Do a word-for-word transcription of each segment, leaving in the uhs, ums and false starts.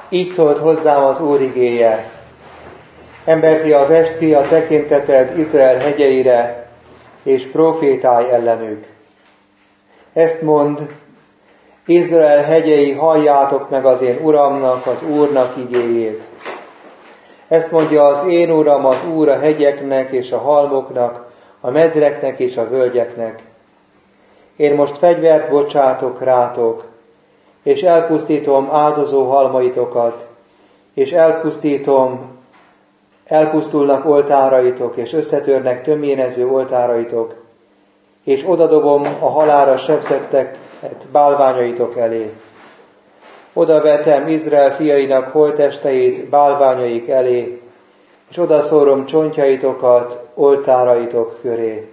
Így szólt hozzám az Úr igéje: Emberfia, vesd ki a tekinteted Izrael hegyeire, és profétálj ellenük. Ezt mond: Izrael hegyei, halljátok meg az én Uramnak, az Úrnak igéjét. Ezt mondja az én Uram, az Úr a hegyeknek és a halmoknak, a medreknek és a völgyeknek. Én most fegyvert bocsátok rátok, és elpusztítom áldozó halmaitokat, és elpusztítom, elpusztulnak oltáraitok, és összetörnek tömjénező oltáraitok, és odadobom a halálra sebzetteket bálványaitok elé. Oda vetem Izrael fiainak holttesteit bálványaik elé, és odaszórom csontjaitokat oltáraitok köré.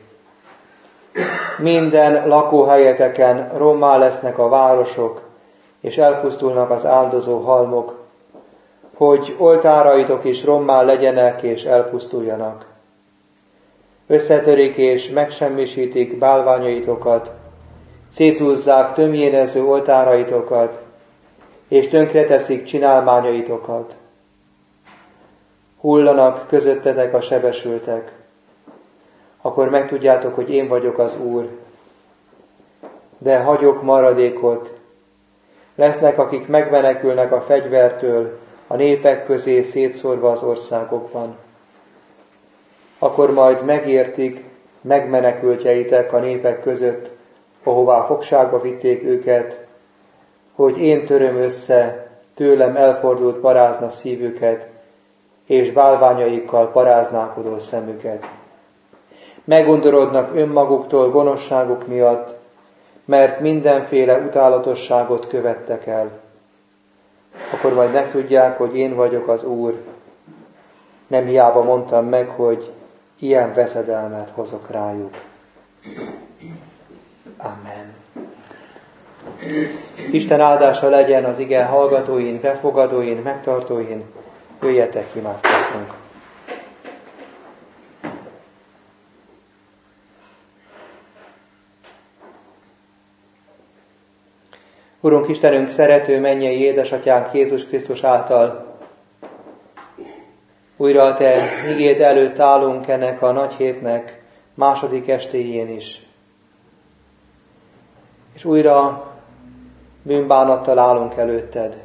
Minden lakóhelyeteken rommá lesznek a városok, és elpusztulnak az áldozó halmok, hogy oltáraitok is rommá legyenek és elpusztuljanak. Összetörik és megsemmisítik bálványaitokat, szétszúzzák tömjénező oltáraitokat, és tönkreteszik csinálmányaitokat. Hullanak közöttetek a sebesültek. Akkor megtudjátok, hogy én vagyok az Úr. De hagyok maradékot. Lesznek, akik megmenekülnek a fegyvertől, a népek közé szétszórva az országokban. Akkor majd megértik megmenekültjeitek a népek között, ahová fogságba vitték őket, hogy én töröm össze tőlem elfordult parázna szívüket, és bálványaikkal paráználkodó szemüket. Megundorodnak önmaguktól gonoszságuk miatt, mert mindenféle utálatosságot követtek el. Akkor majd megtudják, hogy én vagyok az Úr. Nem hiába mondtam meg, hogy ilyen veszedelmet hozok rájuk. Amen. Isten áldása legyen az ige hallgatóin, befogadóin, megtartóin. Jöjjetek, imádkozzunk. Urunk Istenünk, szerető mennyei édesatyánk Jézus Krisztus által újra a Te igéd előtt állunk ennek a nagy hétnek második estéjén is. És újra bűnbánattal állunk előtted.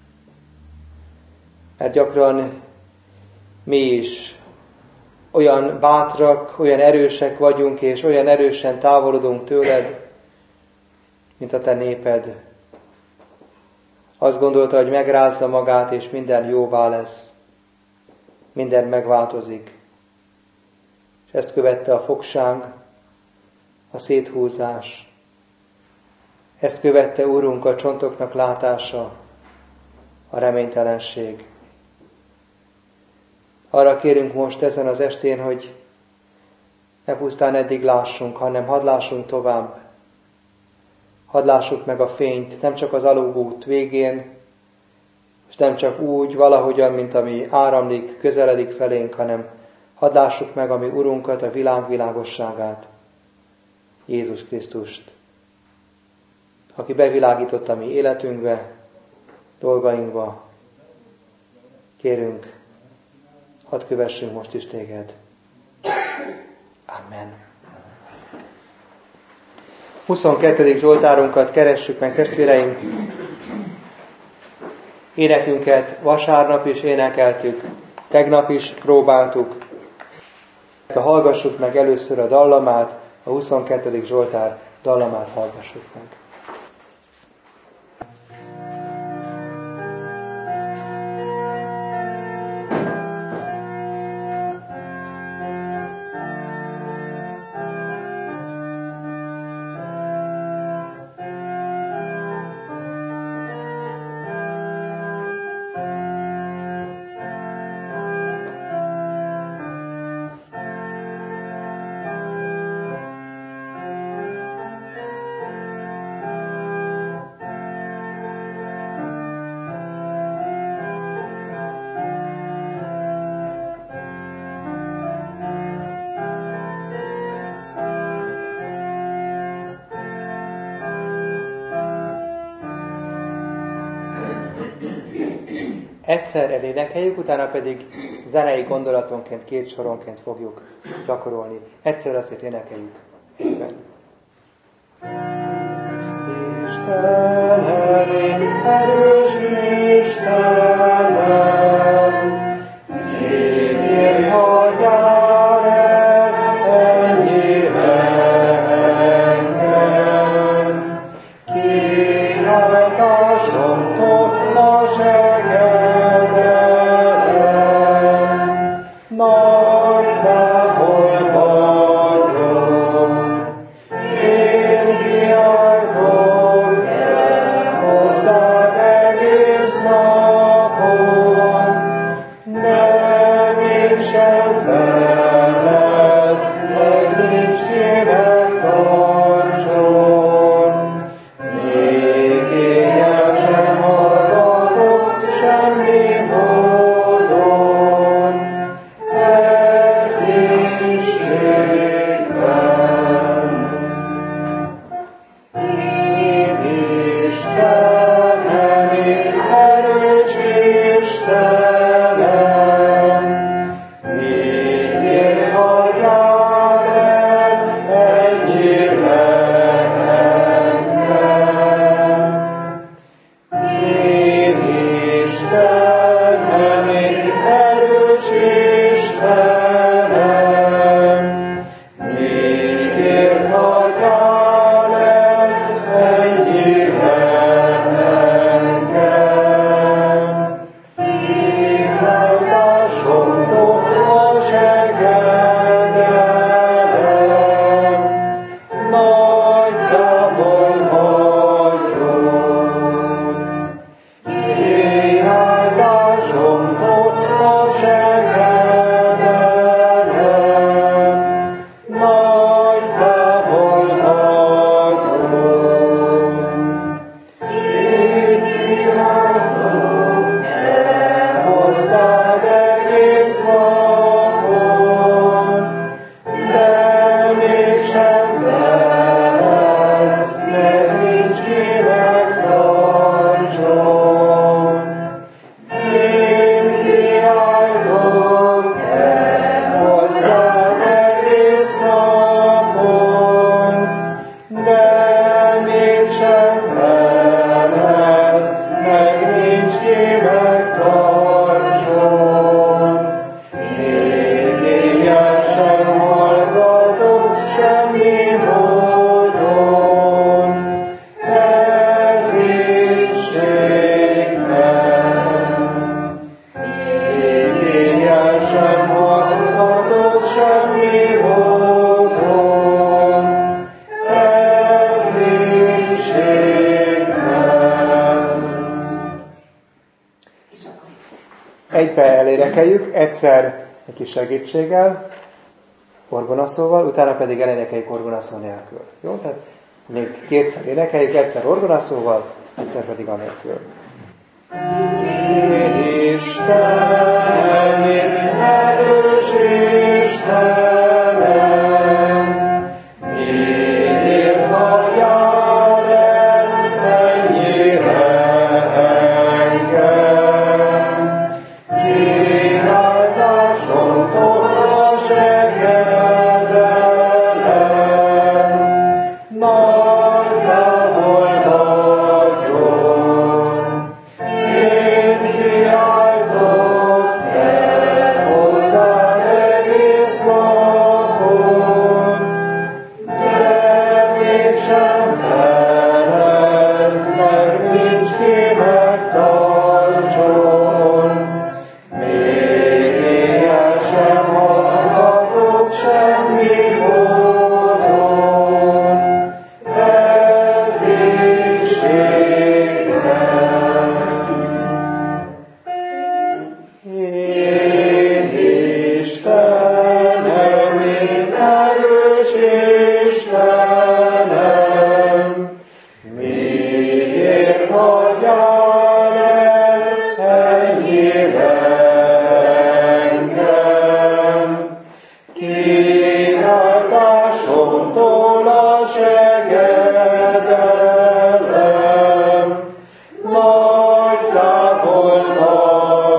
Mert gyakran mi is olyan bátrak, olyan erősek vagyunk, és olyan erősen távolodunk tőled, mint a te néped. Azt gondolta, hogy megrázza magát, és minden jóvá lesz. Minden megváltozik. És ezt követte a fogság, a széthúzás. Ezt követte, Úrunk, a csontoknak látása, a reménytelenség. Arra kérünk most ezen az estén, hogy ne pusztán eddig lássunk, hanem hadd lássunk tovább. Hadd lássuk meg a fényt, nem csak az alagút végén, és nem csak úgy, valahogyan, mint ami áramlik, közeledik felénk, hanem hadd lássuk meg a mi Urunkat, a világ világosságát, Jézus Krisztust, aki bevilágított a mi életünkbe, dolgainkba. Kérünk, hadd kövessünk most is téged. Amen. huszonkettedik Zsoltárunkat keressük meg, testvéreim. Énekünket vasárnap is énekeltük, tegnap is próbáltuk. Hallgassuk meg először a dallamát, a huszonkettedik Zsoltár dallamát hallgassuk meg. egyszer elénekeljük, utána pedig zenei gondolatonként, két soronként fogjuk gyakorolni. Egyszer azért énekeljük egyben. Istenem, erős Istenem, miért hagyjál el ennyire engem? Kiáltásomtól a segedelem, nagy távol vagyok, én kiáltok el hozzád egész napon, de mégsem felelsz, meg nincs kinek tartson. Még éjjel sem hallgatok semmi módon, ez Istenben. Én Istenem, én erős Istenem, miért hagyjál el ennyire engem? Én Istenem, én erős Istenem, miért hagyjál el ennyire engem? Kiáltásomtól a segedelem, nagy távol vagyok. Kiáltásomtól a segedelem, nagy távol vagyok. Én kiáltok el hozzád egész napon, de mégsem felelsz, mert nincs kinek tartson. Én kiáltok el hozzád egész napon, de mégsem felelsz, meg nincs kinek tartson. Még éjjel sem hallgatok semmi módon, ez Istenben. Még éjjel sem hallgatok semmi módon, ez Istenben. Egybe elénekeljük, egyszer egy kis segítséggel, orgonaszóval, utána pedig elénekeljük orgonaszó nélkül. Jó? Tehát még kétszer énekeljük, egyszer orgonaszóval, egyszer pedig anélkül. Én Istenem, én erős Istenem, miért hagyjál el ennyire engem? Kiáltásomtól a segedelem, nagy távol vagyok. Én kiáltok el hozzád egész napon, de mégsem felelsz, mert nincs kinek tartson. Még éjjel sem hallgatok semmi módon, ez Istenben. Én Istenem, én erős Istenem, miért hagyjál el ennyire engem? Kiáltásomtól a segedelem, nagy távol vagyok.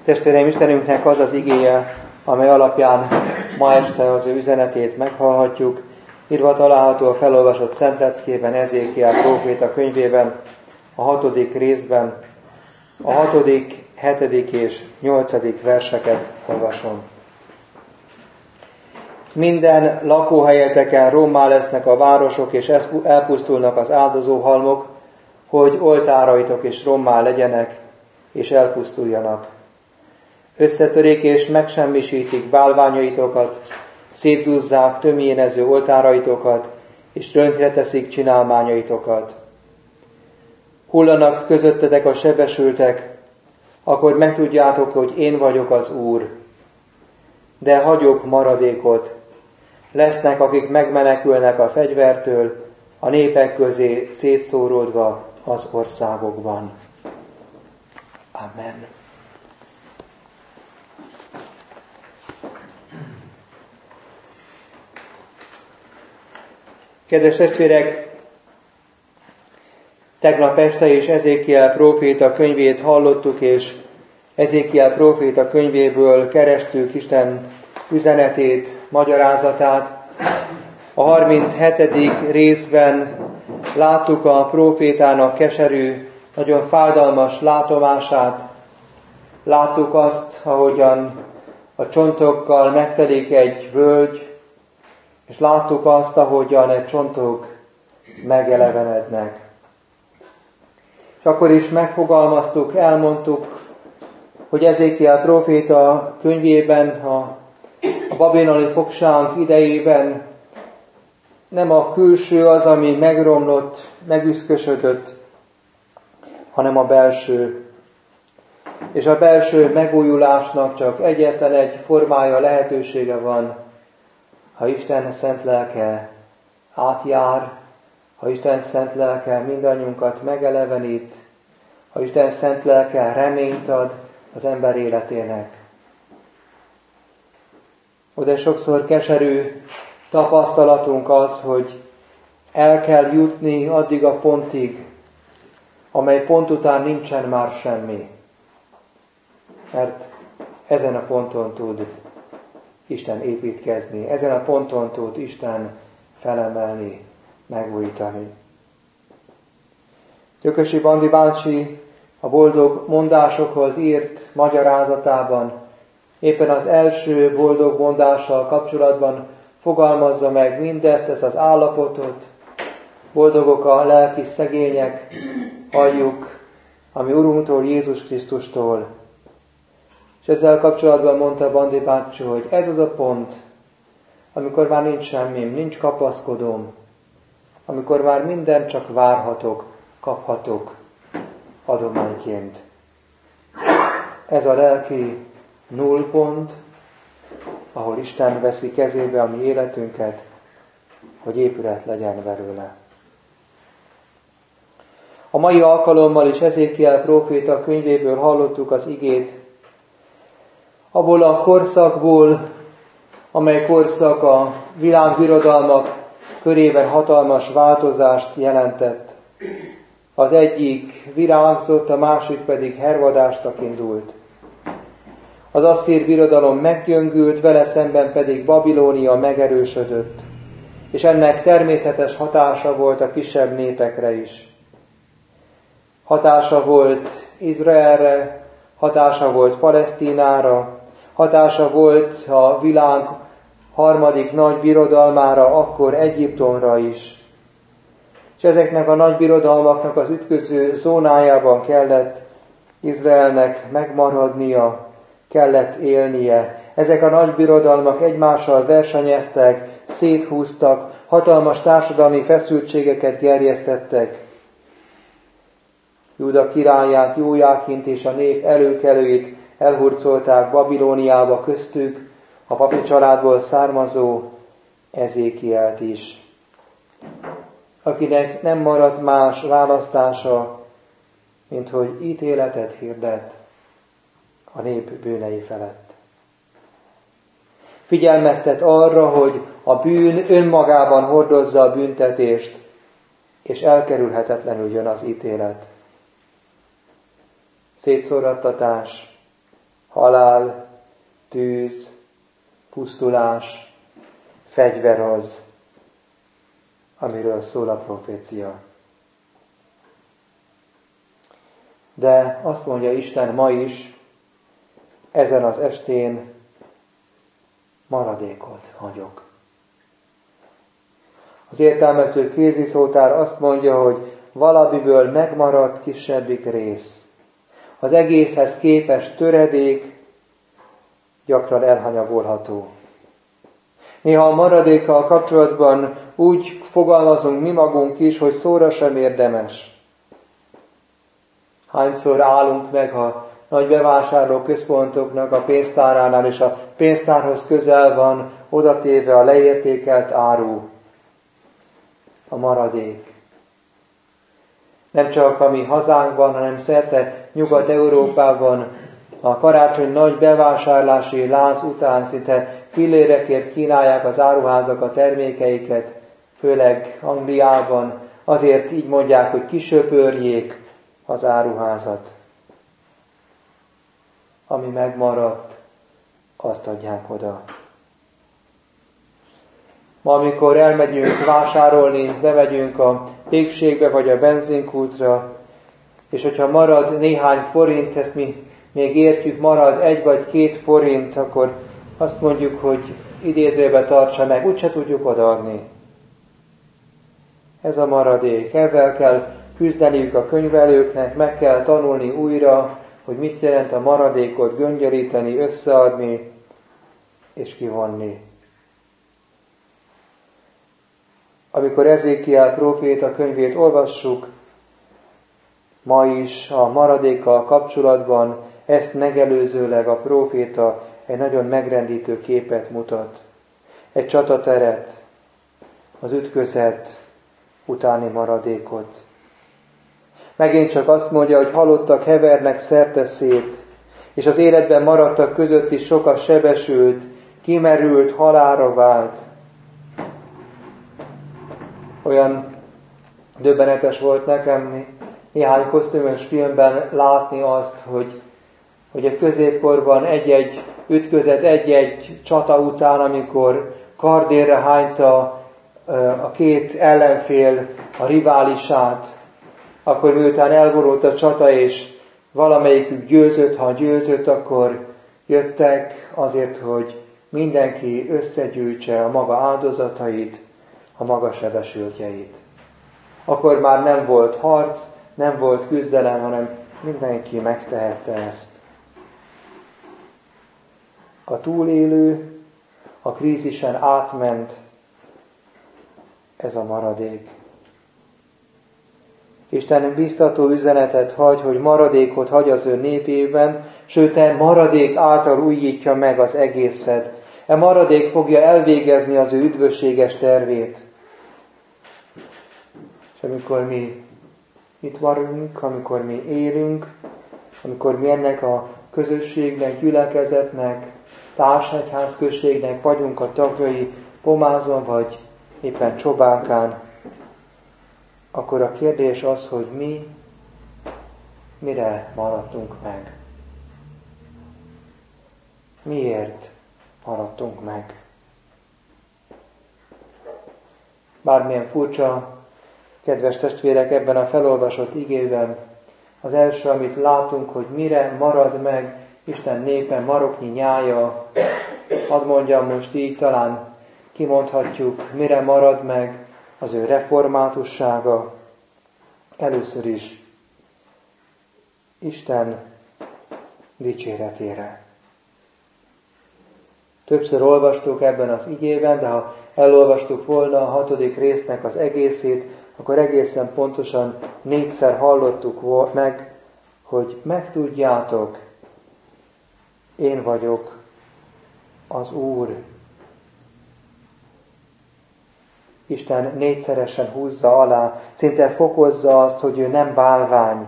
Testvéreim, Istenünknek az az igéje, amely alapján ma este az ő üzenetét meghallhatjuk. Írva található a felolvasott Szent Leckében, Ezékiel próféta könyvében, a hatodik részben, a hatodik, hetedik és nyolcadik verseket olvasom. Minden lakóhelyeteken rommá lesznek a városok, és elpusztulnak az áldozóhalmok, hogy oltáraitok is rommá legyenek, és elpusztuljanak. Összetörik és megsemmisítik bálványaitokat, szétzúzzák tömjénező oltáraitokat, és röntre teszik csinálmányaitokat. Hullanak közöttetek a sebesültek, akkor megtudjátok, hogy én vagyok az Úr. De hagyok maradékot. Lesznek, akik megmenekülnek a fegyvertől, a népek közé szétszóródva az országokban. Amen. Kedves testvérek, tegnap este is Ezékiel próféta könyvét hallottuk, és Ezékiel próféta könyvéből kerestük Isten üzenetét, magyarázatát. A harminchetedik részben láttuk a prófétának keserű, nagyon fájdalmas látomását. Láttuk azt, ahogyan a csontokkal megtelik egy völgy, és láttuk azt, ahogyan egy csontok megelevenednek. És akkor is megfogalmaztuk, elmondtuk, hogy Ezékiel próféta könyvében, a babiloni fogság idejében nem a külső az, ami megromlott, megüszkösödött, hanem a belső. És a belső megújulásnak csak egyetlen egy formája, lehetősége van, ha Isten szent lelke átjár, ha Isten szent lelke mindannyiunkat megelevenít, ha Isten szent lelke reményt ad az ember életének. De sokszor keserű tapasztalatunk az, hogy el kell jutni addig a pontig, amely pont után nincsen már semmi. Mert ezen a ponton tud Isten építkezni, ezen a ponton tud Isten felemelni, megújítani. Gyökösi Bandi bácsi a boldog mondásokhoz írt magyarázatában éppen az első boldog mondással kapcsolatban fogalmazza meg mindezt, ezt az állapotot. Boldogok a lelki szegények, halljuk, ami Urunktól, Jézus Krisztustól. És ezzel kapcsolatban mondta Bandi bácsi, hogy ez az a pont, amikor már nincs semmim, nincs kapaszkodóm, amikor már mindent csak várhatok, kaphatok adományként. Ez a lelki nullpont, ahol Isten veszi kezébe a mi életünket, hogy épület legyen belőle. A mai alkalommal is Ezékiel próféta könyvéből hallottuk az igét, abból a korszakból, amely korszak a világbirodalmak körében hatalmas változást jelentett. Az egyik virágzott, a másik pedig hervadásnak indult. Az asszír birodalom meggyöngült, vele szemben pedig Babilónia megerősödött, és ennek természetes hatása volt a kisebb népekre is. Hatása volt Izraelre, hatása volt Palesztinára, hatása volt a világ harmadik nagy birodalmára, akkor Egyiptomra is. És ezeknek a nagy birodalmaknak az ütköző zónájában kellett Izraelnek megmaradnia, kellett élnie. Ezek a nagy birodalmak egymással versenyeztek, széthúztak, hatalmas társadalmi feszültségeket gerjesztettek. Júda királyát, Jójákint és a nép előkelőit elhurcolták Babilóniába, köztük a papi családból származó Ezékielt is, akinek nem maradt más választása, mint hogy ítéletet hirdet a nép bűnei felett. Figyelmeztet arra, hogy a bűn önmagában hordozza a büntetést, és elkerülhetetlenül jön az ítélet. Szétszórattatás, Halál, tűz, pusztulás, fegyver az, amiről szól a profécia. De azt mondja Isten ma is, ezen az estén maradékot hagyok. Az értelmező kéziszótár azt mondja, hogy valamiből megmaradt kisebbik rész. Az egészhez képest töredék, gyakran elhanyagolható. Néha a maradékkal kapcsolatban úgy fogalmazunk mi magunk is, hogy szóra sem érdemes. Hányszor állunk meg a nagy bevásárló központoknak a pénztáránál, és a pénztárhoz közel van odatéve a leértékelt áru, a maradék. Nem csak a mi hazánkban, hanem szerte Nyugat-Európában a karácsony nagy bevásárlási láz után szinte fillérekért kínálják az áruházak a termékeiket, főleg Angliában, azért így mondják, hogy kisöpörjék az áruházat. Ami megmaradt, azt adják oda. Ma, amikor elmegyünk vásárolni, bemegyünk a pékségbe vagy a benzinkútra, és hogyha marad néhány forint, ezt mi még értjük, marad egy vagy két forint, akkor azt mondjuk, hogy idézőbe tartsa meg, úgyse tudjuk odaadni. Ez a maradék. Ezzel kell küzdeniük a könyvelőknek, meg kell tanulni újra, hogy mit jelent a maradékot göngyölíteni, összeadni és kivonni. Amikor Ezékiel próféta könyvét olvassuk, ma is a maradékkal kapcsolatban ezt megelőzőleg a próféta egy nagyon megrendítő képet mutat. Egy csatateret, az ütközet utáni maradékot. Megint csak azt mondja, hogy halottak hevernek szerte szét, és az életben maradtak között is sokat sebesült, kimerült, halálra vált. Olyan döbbenetes volt nekem néhány kosztümös filmben látni azt, hogy, hogy a középkorban egy-egy ütközet, egy-egy csata után, amikor kardérre hányta a két ellenfél a riválisát, akkor miután elborult a csata, és valamelyikük győzött, ha győzött, akkor jöttek azért, hogy mindenki összegyűjtse a maga áldozatait, a maga sebesültjeit. Akkor már nem volt harc, nem volt küzdelem, hanem mindenki megtehette ezt. A túlélő, a krízisen átment, ez a maradék. Isten biztató üzenetet hagy, hogy maradékot hagy az ő népében, sőt, e maradék által újítja meg az egészet. E maradék fogja elvégezni az ő üdvösséges tervét. És amikor mi itt vagyunk, amikor mi élünk, amikor mi ennek a közösségnek, gyülekezetnek, társegyházközségnek vagyunk a tagjai Pomázon, vagy éppen Csobánkán, akkor a kérdés az, hogy mi mire maradtunk meg. Miért maradtunk meg? Bármilyen furcsa, kedves testvérek, ebben a felolvasott igében az első, amit látunk, hogy mire marad meg Isten népe maroknyi nyája, hadd mondjam most így, talán kimondhatjuk, mire marad meg az ő reformátussága. Először is Isten dicséretére. Többször olvastuk ebben az igében, de ha elolvastuk volna a hatodik résznek az egészét, akkor egészen pontosan négyszer hallottuk meg, hogy megtudjátok, én vagyok az Úr. Isten négyszeresen húzza alá, szinte fokozza azt, hogy ő nem bálvány,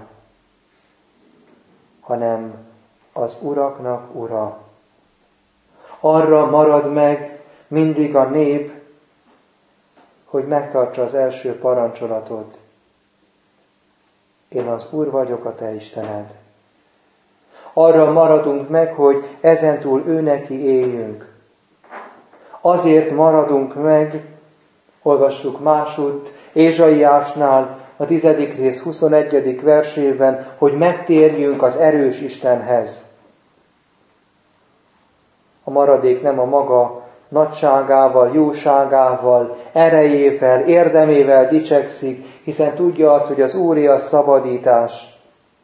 hanem az uraknak ura. Arra marad meg mindig a nép, hogy megtartsa az első parancsolatot. Én az Úr vagyok, a te Istened. Arra maradunk meg, hogy ezentúl ő neki éljünk. Azért maradunk meg, olvassuk másutt, Ézsaiásnál, a tizedik rész huszonegyedik versében, hogy megtérjünk az erős Istenhez. A maradék nem a maga nagyságával, jóságával, erejével, érdemével dicsekszik, hiszen tudja azt, hogy az Úré a szabadítás.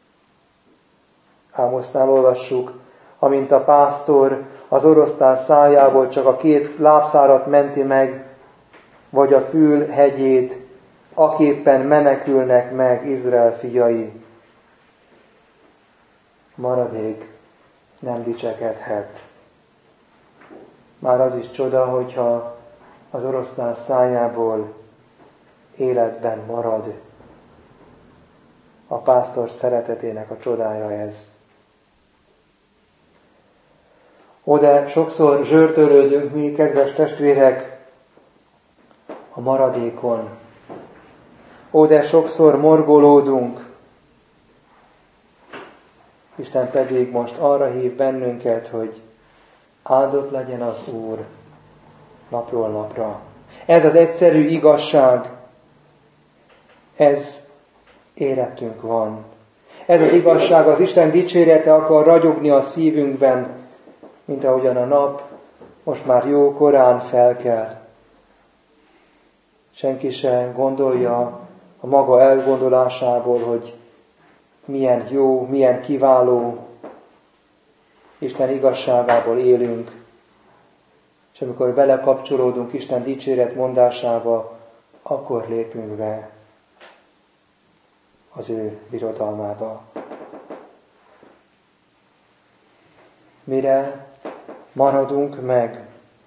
Ámosnál olvassuk, amint a pásztor az oroszlán szájából csak a két lábszárat menti meg, vagy a fül hegyét, aképpen menekülnek meg Izrael fiai. Maradék nem dicsekedhet. Már az is csoda, hogyha az oroszlán szájából életben marad. A pásztor szeretetének a csodája ez. Oda sokszor zsörtölődünk mi, kedves testvérek, a maradékon. Oda sokszor morgolódunk. Isten pedig most arra hív bennünket, hogy áldott legyen az Úr napról napra. Ez az egyszerű igazság, ez életünk van. Ez az igazság, az Isten dicsérete akar ragyogni a szívünkben, mint ahogyan a nap most már jó korán felkel. Senki sem gondolja a maga elgondolásából, hogy milyen jó, milyen kiváló, Isten igazságából élünk, és amikor belekapcsolódunk Isten dicséret mondásába, akkor lépünk be az ő birodalmába. Mire maradunk meg?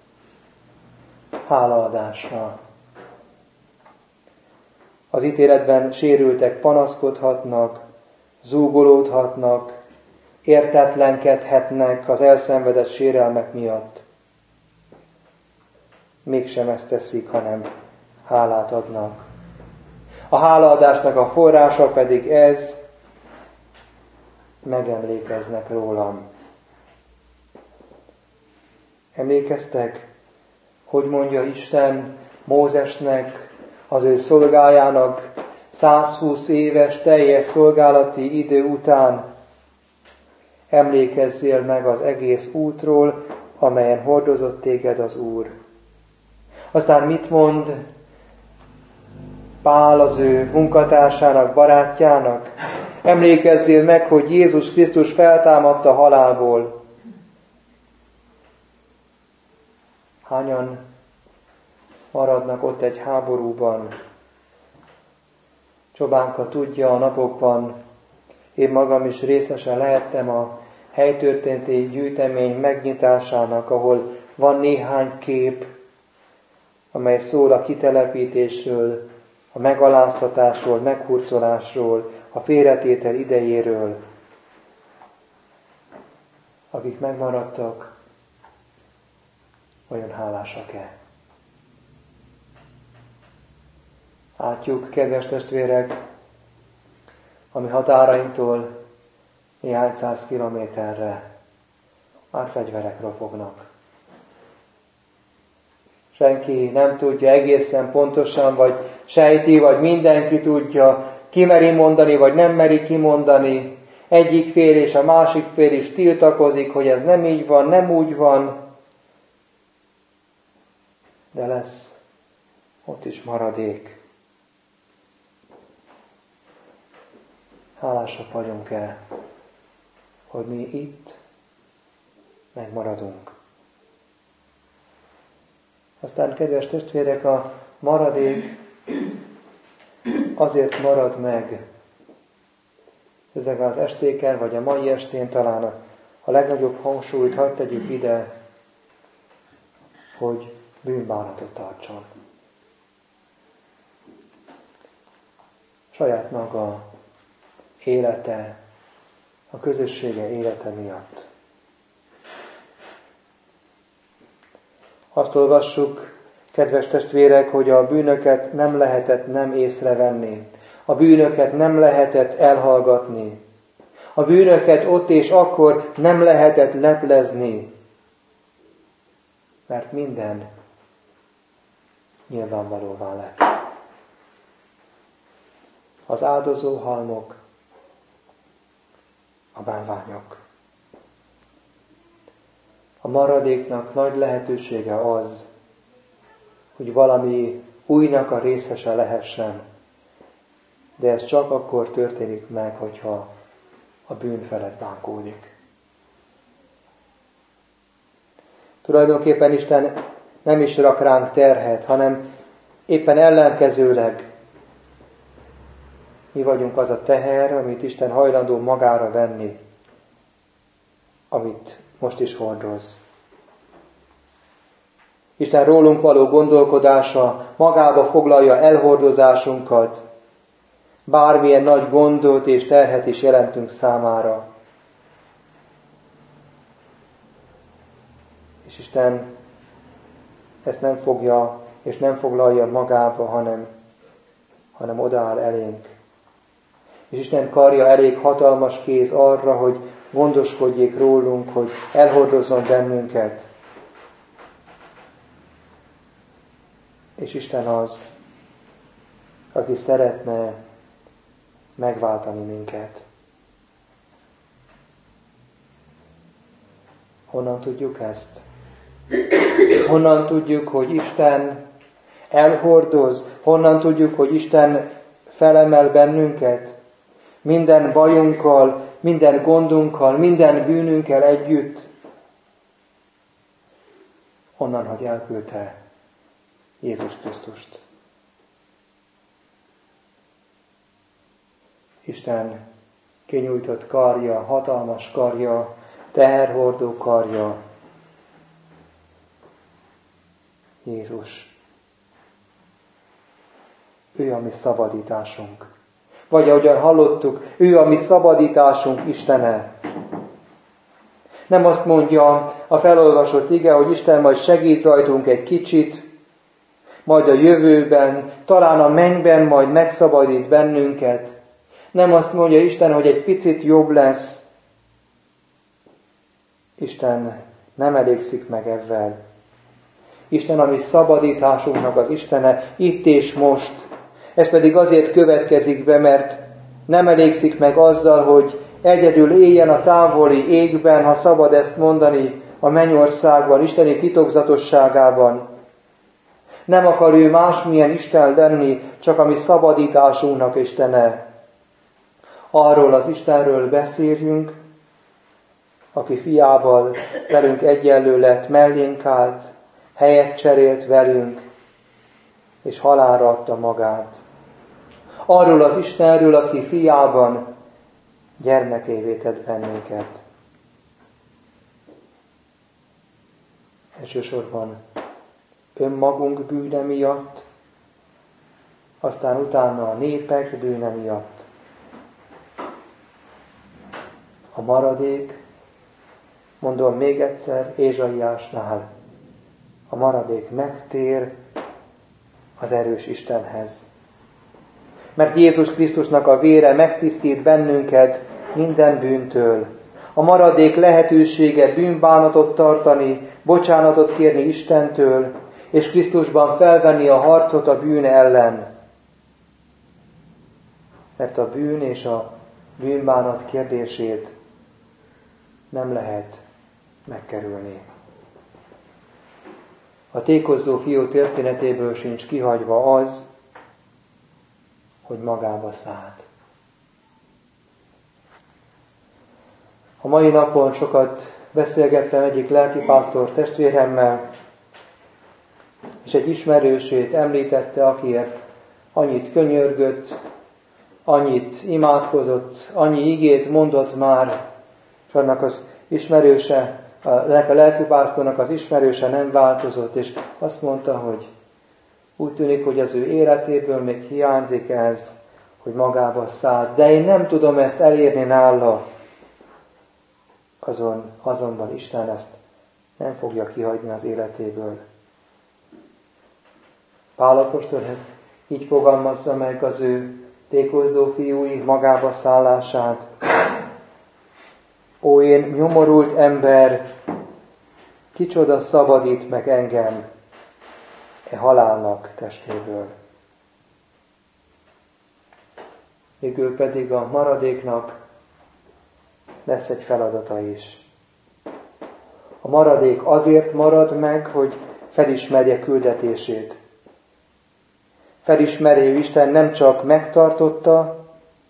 Hálaadásra. Az ítéletben sérültek panaszkodhatnak, zúgolódhatnak, értetlenkedhetnek az elszenvedett sérelmek miatt. Mégsem ezt teszik, hanem hálát adnak. A hálaadásnak a forrása pedig ez, megemlékeznek rólam. Emlékeztek, hogy mondja Isten Mózesnek, az ő szolgájának százhúsz éves teljes szolgálati idő után: emlékezzél meg az egész útról, amelyen hordozott téged az Úr. Aztán mit mond Pál az ő munkatársának, barátjának? Emlékezzél meg, hogy Jézus Krisztus feltámadta a halálból. Hányan maradnak ott egy háborúban? Csobánka tudja, a napokban én magam is részesen lehettem a helytörténeti gyűjtemény megnyitásának, ahol van néhány kép, amely szól a kitelepítésről, a megaláztatásról, meghurcolásról, a félretétel idejéről. Akik megmaradtak, olyan hálásak-e? Látjuk, kedves testvérek, ami határainktól néhány száz kilométerre már fegyverek ropognak. Senki nem tudja egészen pontosan, vagy sejti, vagy mindenki tudja, ki meri mondani, vagy nem meri kimondani. Egyik fél és a másik fél is tiltakozik, hogy ez nem így van, nem úgy van. De lesz ott is maradék. Hálásak vagyunk-e, hogy mi itt megmaradunk. Aztán, kedves testvérek, a maradék azért marad meg. Ezek az estéken, vagy a mai estén talán a, a legnagyobb hangsúlyt hadd tegyük ide, hogy bűnbánatot tartson. Saját maga élete, a közössége élete miatt. Azt olvassuk, kedves testvérek, hogy a bűnöket nem lehetett nem észrevenni. A bűnöket nem lehetett elhallgatni. A bűnöket ott és akkor nem lehetett leplezni, mert minden nyilvánvalóvá lett. Az áldozó halmok, a bálványok. A maradéknak nagy lehetősége az, hogy valami újnak a részese lehessen, de ez csak akkor történik meg, hogyha a bűn felett bánkódik. Tulajdonképpen Isten nem is rak ránk terhet, hanem éppen ellenkezőleg mi vagyunk az a teher, amit Isten hajlandó magára venni, amit most is hordoz. Isten rólunk való gondolkodása magába foglalja elhordozásunkat, bármilyen nagy gondot és terhet is jelentünk számára. És Isten ezt nem fogja és nem foglalja magába, hanem, hanem odaáll elénk. És Isten karja elég hatalmas kéz arra, hogy gondoskodjék rólunk, hogy elhordozzon bennünket. És Isten az, aki szeretne megváltani minket. Honnan tudjuk ezt? Honnan tudjuk, hogy Isten elhordoz? Honnan tudjuk, hogy Isten felemel bennünket? Minden bajunkkal, minden gondunkkal, minden bűnünkkel együtt. Onnan, hogy elküldte Jézus Krisztust. Isten kinyújtott karja, hatalmas karja, teherhordó karja, Jézus. Ő a mi szabadításunk. Vagy ahogyan hallottuk, ő a mi szabadításunk Istene. Nem azt mondja a felolvasott ige, hogy Isten majd segít rajtunk egy kicsit, majd a jövőben, talán a mennyben majd megszabadít bennünket. Nem azt mondja Isten, hogy egy picit jobb lesz. Isten nem elégszik meg ezzel. Isten a mi szabadításunknak az Istene itt és most. Ez pedig azért következik be, mert nem elégszik meg azzal, hogy egyedül éljen a távoli égben, ha szabad ezt mondani, a mennyországban, isteni titokzatosságában. Nem akar ő másmilyen Isten lenni, csak a mi szabadításunknak Istene. Arról az Istenről beszéljünk, aki fiával velünk egyenlő lett, mellénk állt, helyet cserélt velünk, és halálra adta magát. Arról az Istenről, aki fiában gyermekévé tett bennünket. Elsősorban önmagunk bűne miatt, aztán utána a népek bűne miatt. A maradék, mondom még egyszer, Ézsaiásnál, a maradék megtér az erős Istenhez. Mert Jézus Krisztusnak a vére megtisztít bennünket minden bűntől. A maradék lehetősége bűnbánatot tartani, bocsánatot kérni Istentől, és Krisztusban felvenni a harcot a bűn ellen. Mert a bűn és a bűnbánat kérdését nem lehet megkerülni. A tékozó fiú történetéből sincs kihagyva az, hogy magába szállt. A mai napon sokat beszélgettem egyik lelkipásztor testvéremmel, és egy ismerősét említette, akiért annyit könyörgött, annyit imádkozott, annyi igét mondott már, és annak az ismerőse, a lelkipásztornak az ismerőse nem változott, és azt mondta, hogy úgy tűnik, hogy az ő életéből még hiányzik ez, hogy magába szállt. De én nem tudom ezt elérni nála. Azon, azonban Isten ezt nem fogja kihagyni az életéből. Pál apostol ezt így fogalmazza meg az ő tékozó fiúi magába szállását. Ó, én nyomorult ember, kicsoda szabadít meg engem e halálnak testéből. Végül pedig a maradéknak lesz egy feladata is. A maradék azért marad meg, hogy felismerje küldetését. Felismerje, hogy Isten nem csak megtartotta,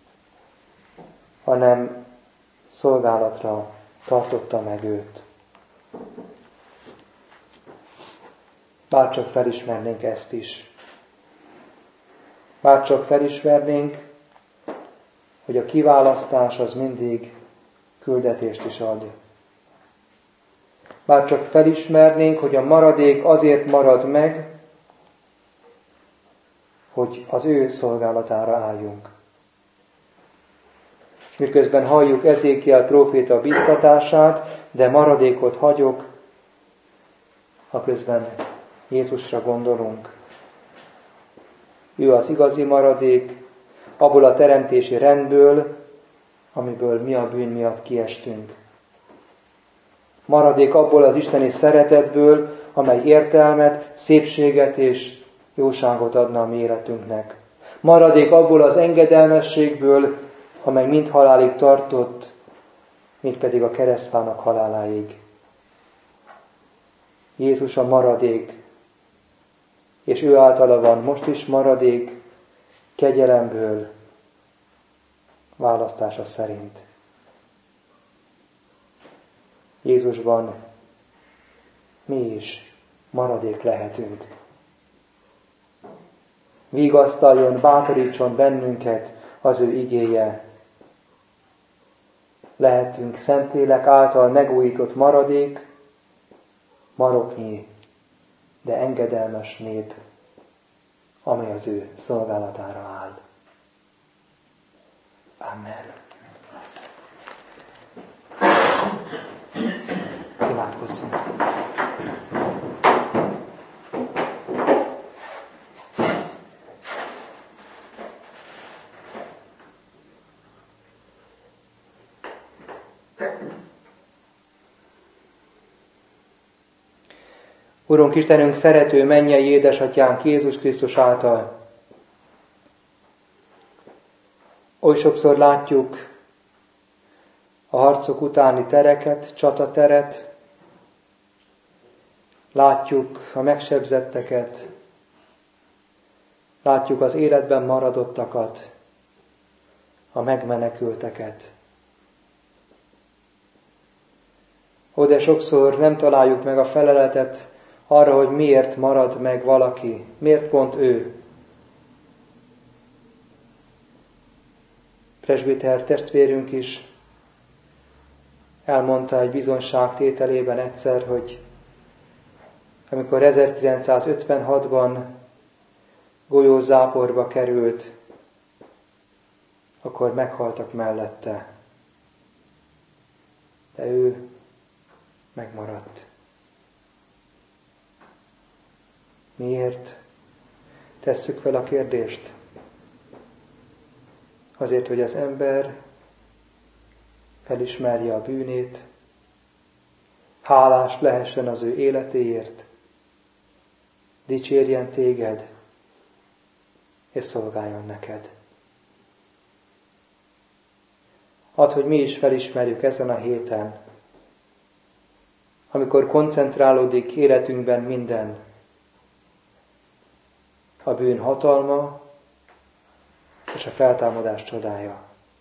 hanem szolgálatra tartotta meg őt. Bárcsak felismernénk ezt is. Bárcsak felismernénk, hogy a kiválasztás az mindig küldetést is ad. Bárcsak felismernénk, hogy a maradék azért marad meg, hogy az ő szolgálatára álljunk. És miközben halljuk Ezékiel próféta biztatását, de maradékot hagyok, aközben Jézusra gondolunk. Ő az igazi maradék, abból a teremtési rendből, amiből mi a bűn miatt kiestünk. Maradék abból az isteni szeretetből, amely értelmet, szépséget és jóságot adna a mi életünknek. Maradék abból az engedelmességből, amely mind halálig tartott, mind pedig a keresztfának haláláig. Jézus a maradék, és ő általa van most is maradék, kegyelemből, választása szerint. Jézusban mi is maradék lehetünk. Vigasztaljon, bátorítson bennünket az ő igéje. Lehetünk Szentlélek által megújított maradék, maroknyi, de engedelmes nép, amely az ő szolgálatára áll. Amen. Imádkozzunk. Urunk Istenünk, szerető mennyei édesatyánk Jézus Krisztus által. Oly sokszor látjuk a harcok utáni tereket, csatateret, látjuk a megsebzetteket, látjuk az életben maradottakat, a megmenekülteket. Ó, de sokszor nem találjuk meg a feleletet arra, hogy miért marad meg valaki, miért pont ő. Presbiter testvérünk is elmondta egy bizonságtételében egyszer, hogy amikor ezerkilencszázötvenhatban golyózáporba került, akkor meghaltak mellette. De ő megmaradt. Miért? Tesszük fel a kérdést. Azért, hogy az ember felismerje a bűnét, hálás lehessen az ő életéért, dicsérjen téged, és szolgáljon neked. Add, hogy mi is felismerjük ezen a héten, amikor koncentrálódik életünkben minden, a bűn hatalma és a feltámadás csodája.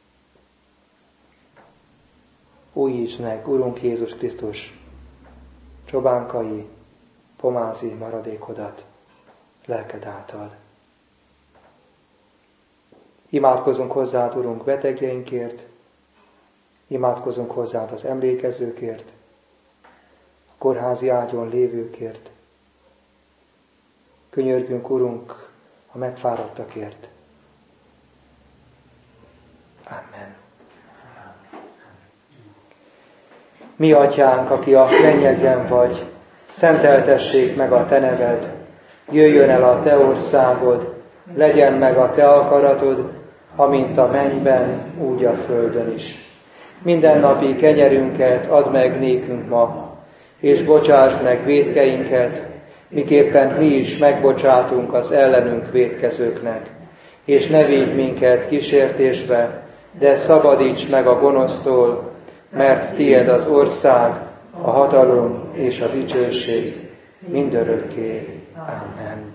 Újítsd meg, Urunk Jézus Krisztus, csobánkai, pomázi maradékodat lelked által. Imádkozunk hozzád, Urunk, betegjeinkért, imádkozunk hozzád az emlékezőkért, a kórházi ágyon lévőkért. Könyörgünk, Urunk, a megfáradtakért. Amen. Mi atyánk, aki a mennyekben vagy, szenteltessék meg a te neved, jöjjön el a te országod, legyen meg a te akaratod, amint a mennyben, úgy a földön is. mindennapi kenyerünket add meg nékünk ma, és bocsásd meg vétkeinket, miképpen mi is megbocsátunk az ellenünk vétkezőknek. És ne vigy minket kísértésbe, de szabadíts meg a gonosztól, mert tied az ország, a hatalom és a dicsőség mindörökké. Amen.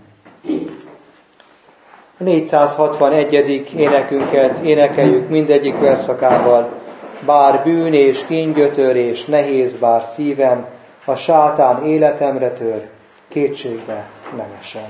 A négyszázhatvanegyedik énekünket énekeljük mindegyik verszakával. Bár bűn és kíngyötör és nehéz bár szívem, a sátán életemre tör, kétségbe nem esem.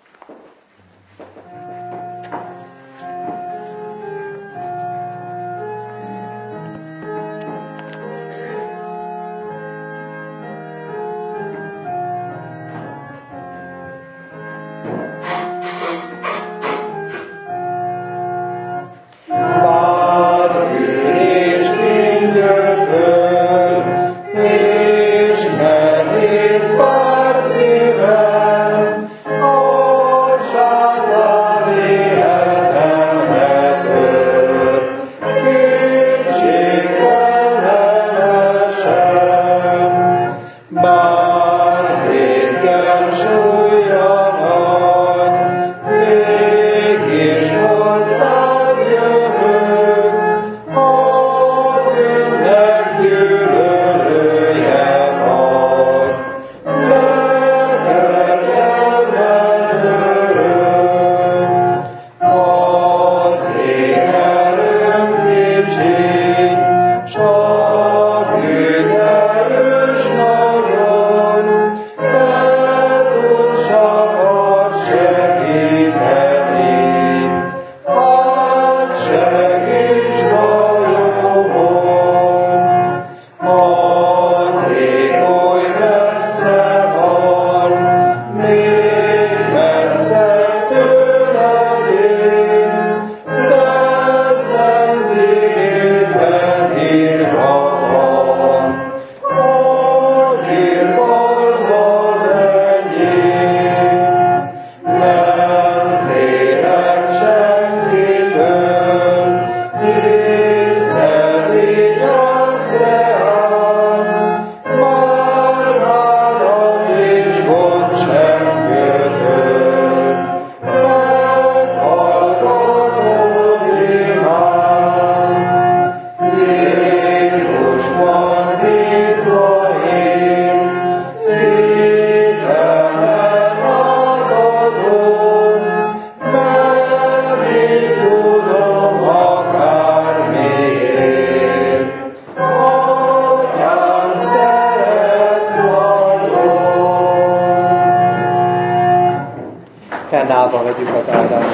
Fennállva vegyük az áldást.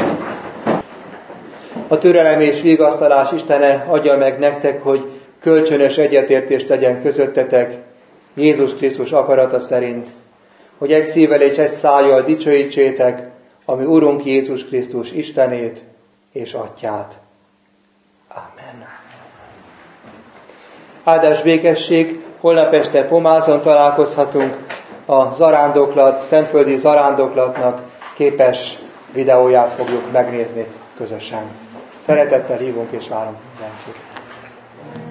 A türelem és vigasztalás Istene adja meg nektek, hogy kölcsönös egyetértést legyen közöttetek Jézus Krisztus akarata szerint, hogy egy szívvel és egy szájjal dicsőítsétek a mi Urunk Jézus Krisztus Istenét és Atyát. Amen. Áldás békesség, holnap este Pomázon találkozhatunk, a zarándoklat, szentföldi zarándoklatnak képes videóját fogjuk megnézni közösen. Szeretettel hívunk és várunk mindenkit.